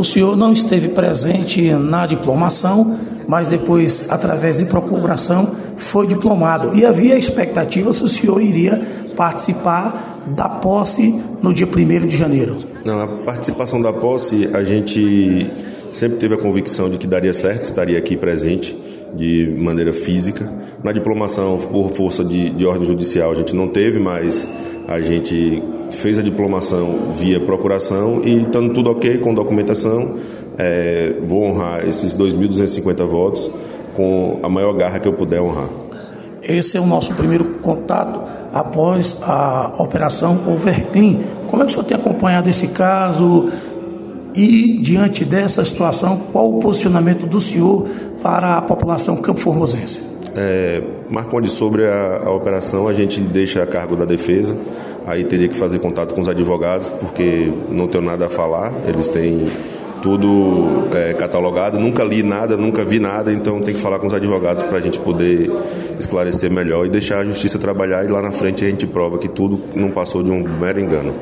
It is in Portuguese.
O senhor não esteve presente na diplomação, mas depois, através de procuração, foi diplomado. E havia a expectativa se o senhor iria participar da posse no dia 1º de janeiro. Não, a participação da posse, a gente sempre teve a convicção de que daria certo, estaria aqui presente de maneira física. Na diplomação, por força de ordem judicial, a gente não teve, mas a gente fez a diplomação via procuração e estando tudo ok com documentação, vou honrar esses 2.250 votos com a maior garra que eu puder honrar. Esse é o nosso primeiro contato após a Operação Overclean. Como é que o senhor tem acompanhado esse caso e, diante dessa situação, qual o posicionamento do senhor para a população campo-formosense? Marcondes, sobre a operação, a gente deixa a cargo da defesa, aí teria que fazer contato com os advogados, porque não tenho nada a falar, eles têm tudo catalogado, nunca li nada, nunca vi nada, então tem que falar com os advogados para a gente poder esclarecer melhor e deixar a justiça trabalhar, e lá na frente a gente prova que tudo não passou de um mero engano.